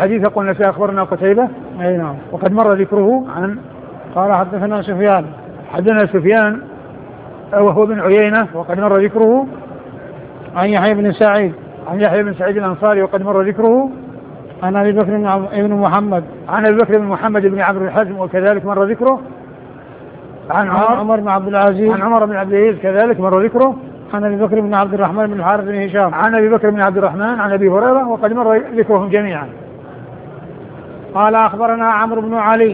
الحديث قلنا في أخبرنا قتيبة. أي نعم. وقد مر ذكره عن قال حدثنا سفيان. حدثنا سفيان وهو بن عيينة وقد مر ذكره عن يحيى بن سعيد. عن يحيى بن سعيد الأنصاري وقد مر ذكره عن أبي بكر بن محمد. عن أبي بكر بن محمد بن عمرو الحزم وكذلك مر ذكره عن عمر بن عبد العزيز. عن عمر بن عبد العزيز كذلك مر ذكره عن أبي بكر بن عبد الرحمن بن الحارث بن هشام. عن أبي بكر بن عبد الرحمن عن أبي هريرة وقد مر ذكرهم جميعا. قال أخبرنا عمرو بن علي